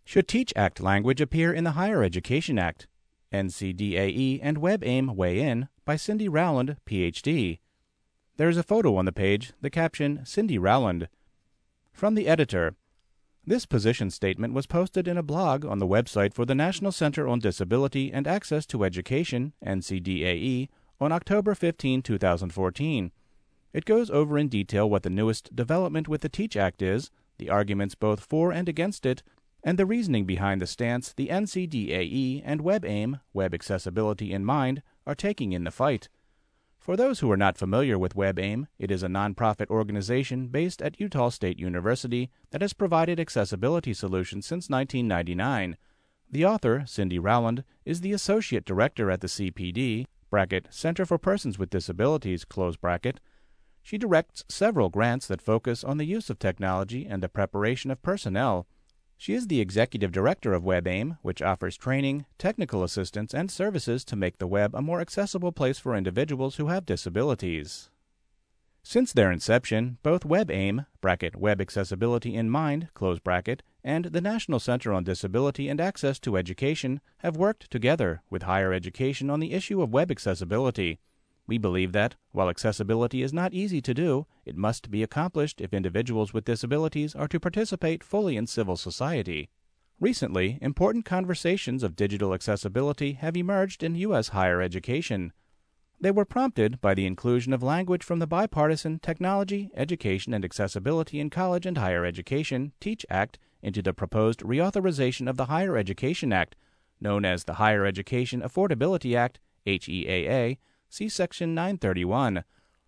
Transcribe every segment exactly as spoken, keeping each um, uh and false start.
Should TEACH Act language appear in the Higher Education Act? N C D A E and WebAIM weigh in, by Cindy Rowland, P H D. There is a photo on the page, the caption, Cindy Rowland. From the editor, this position statement was posted in a blog on the website for the National Center on Disability and Access to Education, N C D A E, on October fifteenth, two thousand fourteen. It goes over in detail what the newest development with the TEACH Act is, the arguments both for and against it, and the reasoning behind the stance the N C D A E and WebAIM, Web Accessibility in Mind, are taking in the fight. For those who are not familiar with WebAIM, it is a nonprofit organization based at Utah State University that has provided accessibility solutions since nineteen ninety-nine. The author, Cindy Rowland, is the Associate Director at the C P D, bracket, Center for Persons with Disabilities, close bracket. She directs several grants that focus on the use of technology and the preparation of personnel. She is the executive director of WebAIM, which offers training, technical assistance, and services to make the web a more accessible place for individuals who have disabilities. Since their inception, both WebAIM, bracket, Web Accessibility in Mind, close bracket, and the National Center on Disability and Access to Education have worked together with higher education on the issue of web accessibility. We believe that, while accessibility is not easy to do, it must be accomplished if individuals with disabilities are to participate fully in civil society. Recently, important conversations of digital accessibility have emerged in U S higher education. They were prompted by the inclusion of language from the bipartisan Technology, Education, and Accessibility in College and Higher Education (TEACH Act) into the proposed reauthorization of the Higher Education Act, known as the Higher Education Affordability Act, H E A A, see Section nine thirty-one.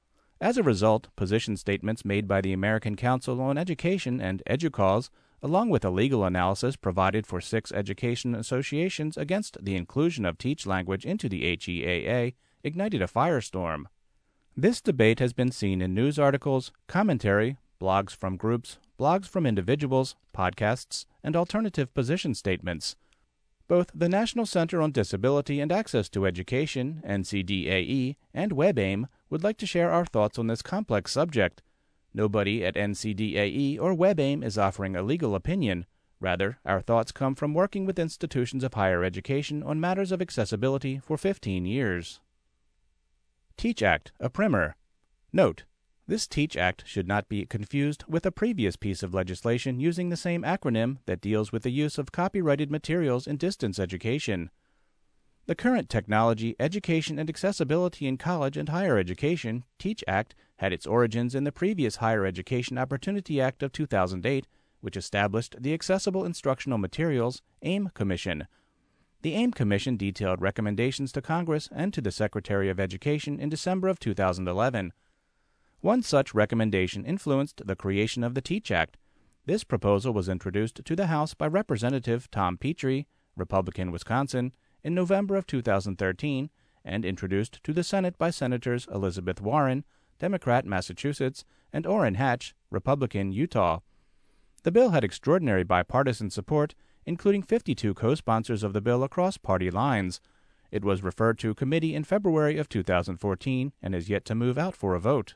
As a result, position statements made by the American Council on Education and EDUCAUSE, along with a legal analysis provided for six education associations against the inclusion of TEACH language into the H E A A, ignited a firestorm. This debate has been seen in news articles, commentary, blogs from groups, blogs from individuals, podcasts, and alternative position statements. Both the National Center on Disability and Access to Education, N C D A E, and WebAIM would like to share our thoughts on this complex subject. Nobody at N C D A E or WebAIM is offering a legal opinion. Rather, our thoughts come from working with institutions of higher education on matters of accessibility for fifteen years. TEACH Act, a primer. Note: this TEACH Act should not be confused with a previous piece of legislation using the same acronym that deals with the use of copyrighted materials in distance education. The current Technology, Education, and Accessibility in College and Higher Education (TEACH Act) had its origins in the previous Higher Education Opportunity Act of two thousand eight, which established the Accessible Instructional Materials (AIM Commission. The AIM Commission detailed recommendations to Congress and to the Secretary of Education in December of two thousand eleven. One such recommendation influenced the creation of the TEACH Act. This proposal was introduced to the House by Representative Tom Petrie, Republican, Wisconsin, in November of two thousand thirteen, and introduced to the Senate by Senators Elizabeth Warren, Democrat, Massachusetts, and Orrin Hatch, Republican, Utah. The bill had extraordinary bipartisan support, including fifty-two co-sponsors of the bill across party lines. It was referred to committee in February of two thousand fourteen and is yet to move out for a vote.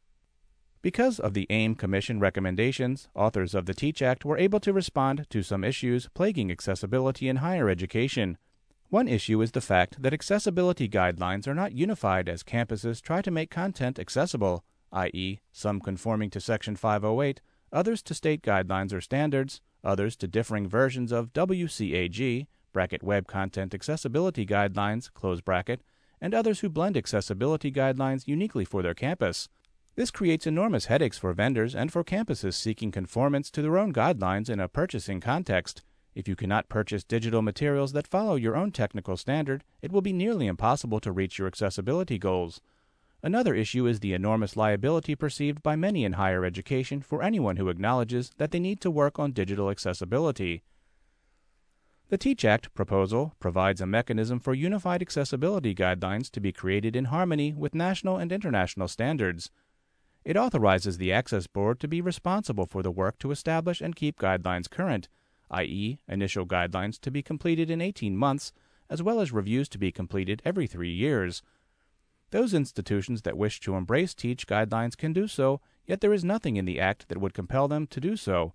Because of the AIM Commission recommendations, authors of the TEACH Act were able to respond to some issues plaguing accessibility in higher education. One issue is the fact that accessibility guidelines are not unified as campuses try to make content accessible, that is, some conforming to Section five oh eight, others to state guidelines or standards, others to differing versions of W C A G, bracket Web Content Accessibility Guidelines, close bracket, and others who blend accessibility guidelines uniquely for their campus. This creates enormous headaches for vendors and for campuses seeking conformance to their own guidelines in a purchasing context. If you cannot purchase digital materials that follow your own technical standard, it will be nearly impossible to reach your accessibility goals. Another issue is the enormous liability perceived by many in higher education for anyone who acknowledges that they need to work on digital accessibility. The TEACH Act proposal provides a mechanism for unified accessibility guidelines to be created in harmony with national and international standards. It authorizes the Access Board to be responsible for the work to establish and keep guidelines current, that is, initial guidelines to be completed in eighteen months, as well as reviews to be completed every three years. Those institutions that wish to embrace TEACH guidelines can do so, yet there is nothing in the Act that would compel them to do so.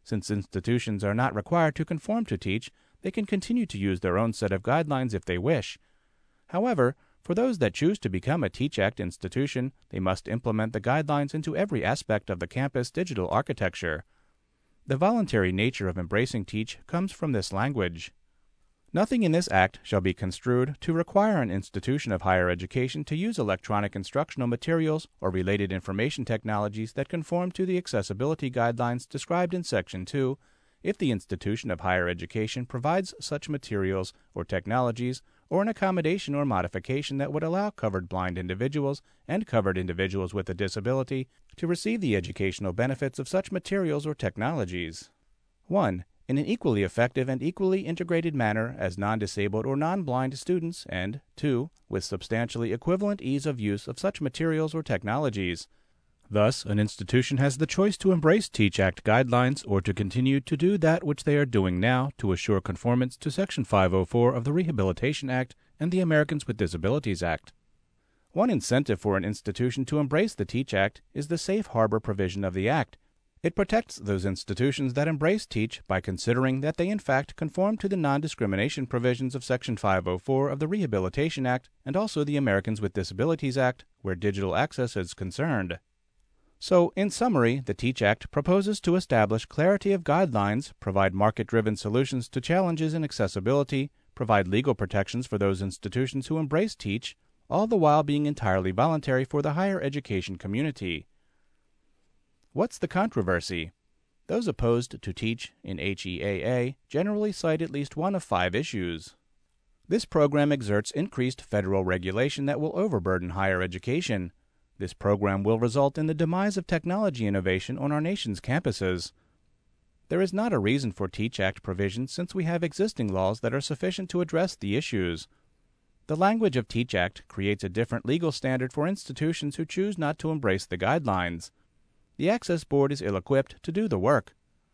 Since institutions are not required to conform to TEACH, they can continue to use their own set of guidelines if they wish. However, for those that choose to become a TEACH Act institution, they must implement the guidelines into every aspect of the campus digital architecture. The voluntary nature of embracing TEACH comes from this language. Nothing in this Act shall be construed to require an institution of higher education to use electronic instructional materials or related information technologies that conform to the accessibility guidelines described in Section two, if the institution of higher education provides such materials or technologies or an accommodation or modification that would allow covered blind individuals and covered individuals with a disability to receive the educational benefits of such materials or technologies. one. In an equally effective and equally integrated manner as non-disabled or non-blind students, and two. With substantially equivalent ease of use of such materials or technologies. Thus, an institution has the choice to embrace TEACH Act guidelines or to continue to do that which they are doing now to assure conformance to Section five oh four of the Rehabilitation Act and the Americans with Disabilities Act. One incentive for an institution to embrace the TEACH Act is the safe harbor provision of the Act. It protects those institutions that embrace TEACH by considering that they in fact conform to the non-discrimination provisions of Section five oh four of the Rehabilitation Act and also the Americans with Disabilities Act, where digital access is concerned. So, in summary, the TEACH Act proposes to establish clarity of guidelines, provide market-driven solutions to challenges in accessibility, provide legal protections for those institutions who embrace TEACH, all the while being entirely voluntary for the higher education community. What's the controversy? Those opposed to TEACH in H E A A generally cite at least one of five issues. This program exerts increased federal regulation that will overburden higher education. This program will result in the demise of technology innovation on our nation's campuses. There is not a reason for TEACH Act provisions since we have existing laws that are sufficient to address the issues. The language of TEACH Act creates a different legal standard for institutions who choose not to embrace the guidelines. The Access Board is ill-equipped to do the work.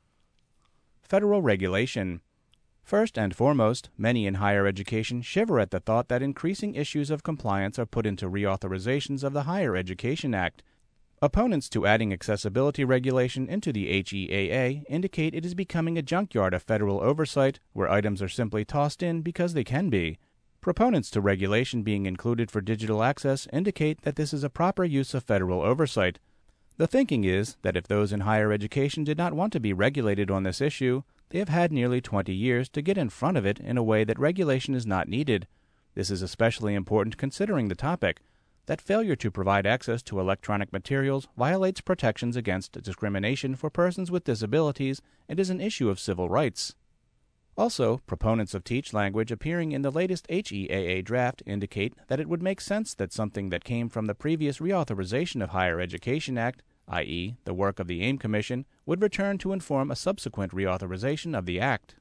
Federal regulation. First and foremost, many in higher education shiver at the thought that increasing issues of compliance are put into reauthorizations of the Higher Education Act. Opponents to adding accessibility regulation into the H E A A indicate it is becoming a junkyard of federal oversight where items are simply tossed in because they can be. Proponents to regulation being included for digital access indicate that this is a proper use of federal oversight. The thinking is that if those in higher education did not want to be regulated on this issue, they have had nearly twenty years to get in front of it in a way that regulation is not needed. This is especially important considering the topic, that failure to provide access to electronic materials violates protections against discrimination for persons with disabilities and is an issue of civil rights. Also, proponents of TEACH language appearing in the latest H E A A draft indicate that it would make sense that something that came from the previous reauthorization of Higher Education Act, that is, the work of the AIM Commission, would return to inform a subsequent reauthorization of the Act.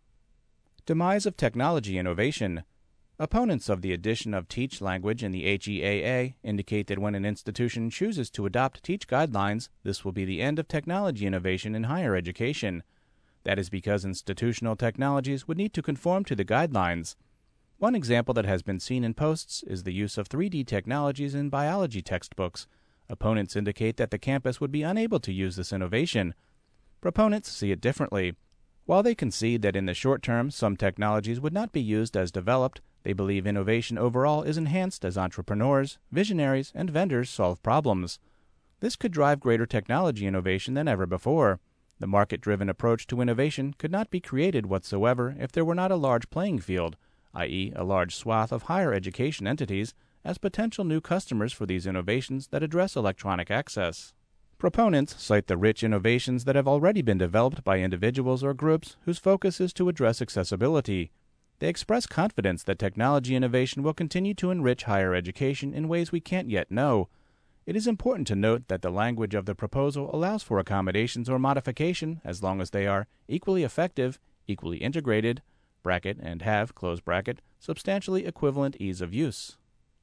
Demise of technology innovation. Opponents of the addition of TEACH language in the H E A A indicate that when an institution chooses to adopt TEACH guidelines, this will be the end of technology innovation in higher education. That is because institutional technologies would need to conform to the guidelines. One example that has been seen in posts is the use of three D technologies in biology textbooks. Opponents indicate that the campus would be unable to use this innovation. Proponents see it differently. While they concede that in the short term some technologies would not be used as developed, they believe innovation overall is enhanced as entrepreneurs, visionaries, and vendors solve problems. This could drive greater technology innovation than ever before. The market-driven approach to innovation could not be created whatsoever if there were not a large playing field, that is, a large swath of higher education entities, as potential new customers for these innovations that address electronic access. Proponents cite the rich innovations that have already been developed by individuals or groups whose focus is to address accessibility. They express confidence that technology innovation will continue to enrich higher education in ways we can't yet know. It is important to note that the language of the proposal allows for accommodations or modification as long as they are equally effective, equally integrated, bracket and have, close bracket, substantially equivalent ease of use.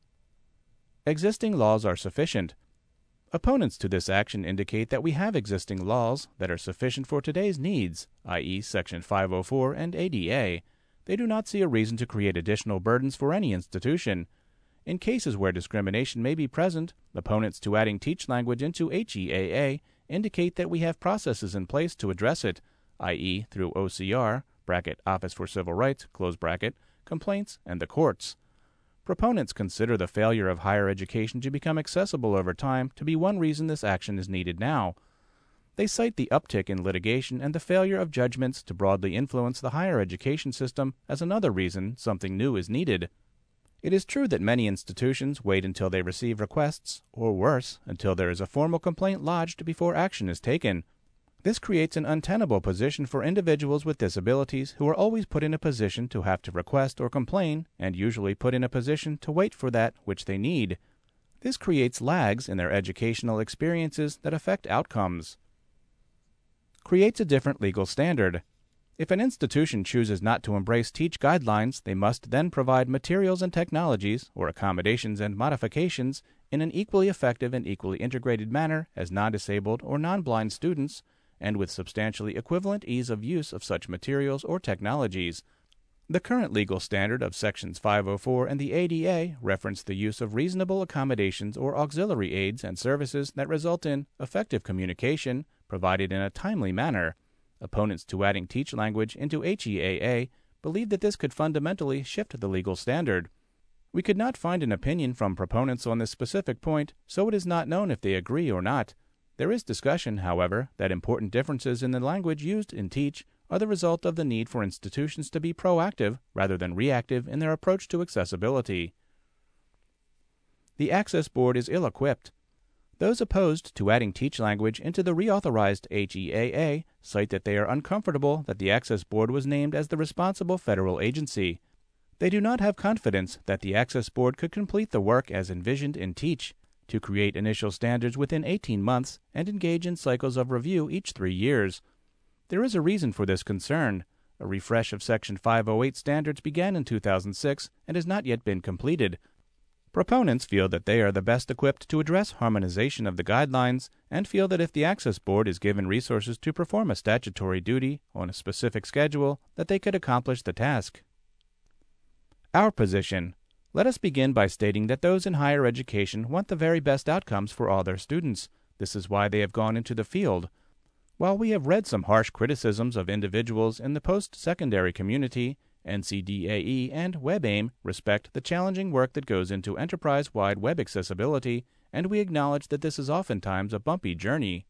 Existing laws are sufficient. Opponents to this action indicate that we have existing laws that are sufficient for today's needs, that is, Section five oh four and A D A. They do not see a reason to create additional burdens for any institution. In cases where discrimination may be present, opponents to adding TEACH language into H E A A indicate that we have processes in place to address it, that is through O C R, bracket, Office for Civil Rights, close bracket, complaints, and the courts. Proponents consider the failure of higher education to become accessible over time to be one reason this action is needed now. They cite the uptick in litigation and the failure of judgments to broadly influence the higher education system as another reason something new is needed. It is true that many institutions wait until they receive requests, or worse, until there is a formal complaint lodged before action is taken. This creates an untenable position for individuals with disabilities who are always put in a position to have to request or complain, and usually put in a position to wait for that which they need. This creates lags in their educational experiences that affect outcomes. Creates a different legal standard. If an institution chooses not to embrace TEACH guidelines, they must then provide materials and technologies, or accommodations and modifications, in an equally effective and equally integrated manner as non-disabled or non-blind students, and with substantially equivalent ease of use of such materials or technologies. The current legal standard of Sections five oh four and the A D A reference the use of reasonable accommodations or auxiliary aids and services that result in effective communication, provided in a timely manner. Opponents to adding TEACH language into H E A A believe that this could fundamentally shift the legal standard. We could not find an opinion from proponents on this specific point, so it is not known if they agree or not. There is discussion, however, that important differences in the language used in TEACH are the result of the need for institutions to be proactive rather than reactive in their approach to accessibility. The Access Board is ill-equipped. Those opposed to adding TEACH language into the reauthorized H E A A cite that they are uncomfortable that the Access Board was named as the responsible federal agency. They do not have confidence that the Access Board could complete the work as envisioned in TEACH, to create initial standards within eighteen months and engage in cycles of review each three years. There is a reason for this concern. A refresh of Section five oh eight standards began in two thousand six and has not yet been completed. Proponents feel that they are the best equipped to address harmonization of the guidelines and feel that if the Access Board is given resources to perform a statutory duty on a specific schedule, that they could accomplish the task. Our position. Let us begin by stating that those in higher education want the very best outcomes for all their students. This is why they have gone into the field. While we have read some harsh criticisms of individuals in the post-secondary community, N C D A E and WebAIM respect the challenging work that goes into enterprise-wide web accessibility, and we acknowledge that this is oftentimes a bumpy journey.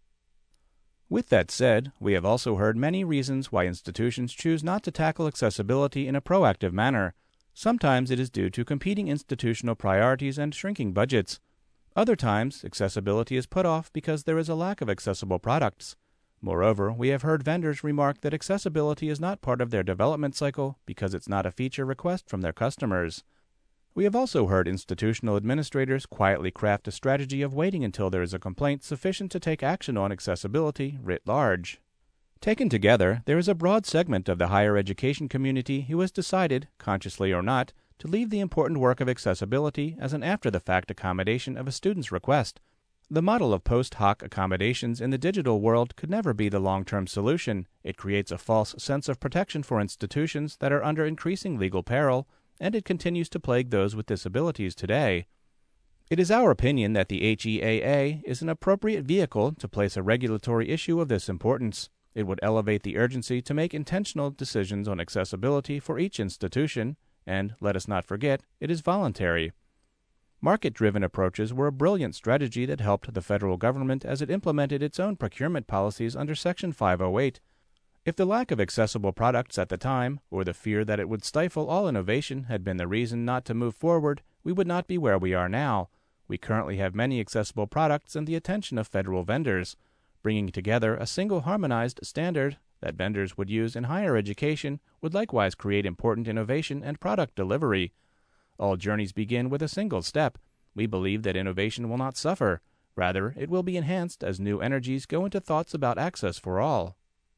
With that said, we have also heard many reasons why institutions choose not to tackle accessibility in a proactive manner. Sometimes it is due to competing institutional priorities and shrinking budgets. Other times, accessibility is put off because there is a lack of accessible products. Moreover, we have heard vendors remark that accessibility is not part of their development cycle because it's not a feature request from their customers. We have also heard institutional administrators quietly craft a strategy of waiting until there is a complaint sufficient to take action on accessibility writ large. Taken together, there is a broad segment of the higher education community who has decided, consciously or not, to leave the important work of accessibility as an after-the-fact accommodation of a student's request. The model of post hoc accommodations in the digital world could never be the long-term solution. It creates a false sense of protection for institutions that are under increasing legal peril, and it continues to plague those with disabilities today. It is our opinion that the H E A A is an appropriate vehicle to place a regulatory issue of this importance. It would elevate the urgency to make intentional decisions on accessibility for each institution, and, let us not forget, it is voluntary. Market-driven approaches were a brilliant strategy that helped the federal government as it implemented its own procurement policies under Section five oh eight. If the lack of accessible products at the time, or the fear that it would stifle all innovation, had been the reason not to move forward, we would not be where we are now. We currently have many accessible products and the attention of federal vendors. Bringing together a single harmonized standard that vendors would use in higher education would likewise create important innovation and product delivery. All journeys begin with a single step. We believe that innovation will not suffer. Rather, it will be enhanced as new energies go into thoughts about access for all.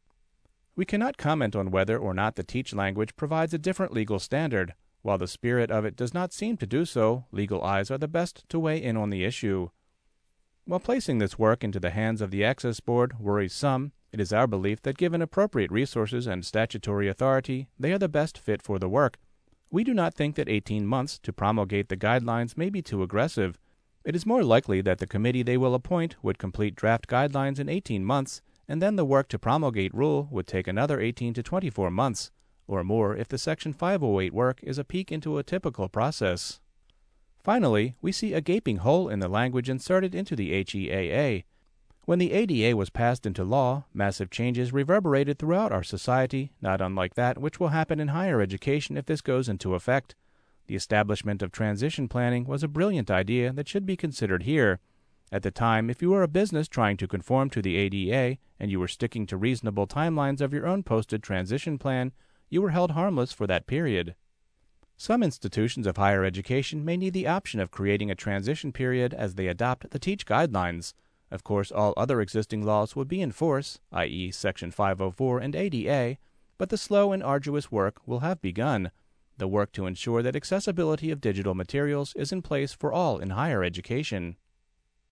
We cannot comment on whether or not the TEACH language provides a different legal standard. While the spirit of it does not seem to do so, legal eyes are the best to weigh in on the issue. While placing this work into the hands of the Access Board worries some, it is our belief that given appropriate resources and statutory authority, they are the best fit for the work. We do not think that eighteen months to promulgate the guidelines may be too aggressive. It is more likely that the committee they will appoint would complete draft guidelines in eighteen months, and then the work to promulgate rule would take another eighteen to twenty-four months, or more if the Section five oh eight work is a peek into a typical process. Finally, we see a gaping hole in the language inserted into the H E A A. When the A D A was passed into law, massive changes reverberated throughout our society, not unlike that which will happen in higher education if this goes into effect. The establishment of transition planning was a brilliant idea that should be considered here. At the time, if you were a business trying to conform to the A D A and you were sticking to reasonable timelines of your own posted transition plan, you were held harmless for that period. Some institutions of higher education may need the option of creating a transition period as they adopt the TEACH guidelines. Of course, all other existing laws would be in force, that is Section five oh four and A D A, but the slow and arduous work will have begun, the work to ensure that accessibility of digital materials is in place for all in higher education.